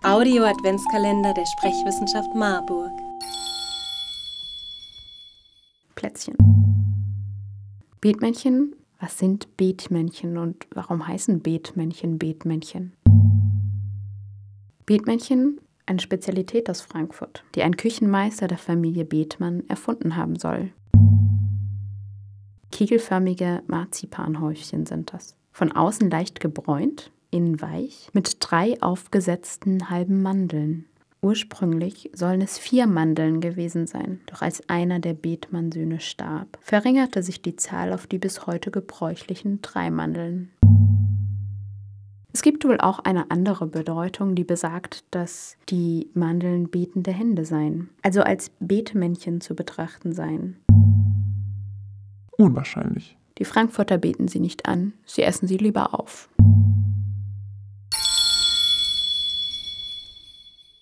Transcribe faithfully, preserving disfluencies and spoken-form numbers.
Audio-Adventskalender der Sprechwissenschaft Marburg. Plätzchen. Bethmännchen. Was sind Bethmännchen und warum heißen Bethmännchen Bethmännchen? Bethmännchen, eine Spezialität aus Frankfurt, die ein Küchenmeister der Familie Bethmann erfunden haben soll. Kegelförmige Marzipanhäufchen sind das. Von außen leicht gebräunt, innen weich, mit drei aufgesetzten halben Mandeln. Ursprünglich sollen es vier Mandeln gewesen sein, doch als einer der Bethmann-Söhne starb, verringerte sich die Zahl auf die bis heute gebräuchlichen drei Mandeln. Es gibt wohl auch eine andere Bedeutung, die besagt, dass die Mandeln betende Hände seien, also als Bethmännchen zu betrachten seien. Unwahrscheinlich. Die Frankfurter beten sie nicht an, sie essen sie lieber auf.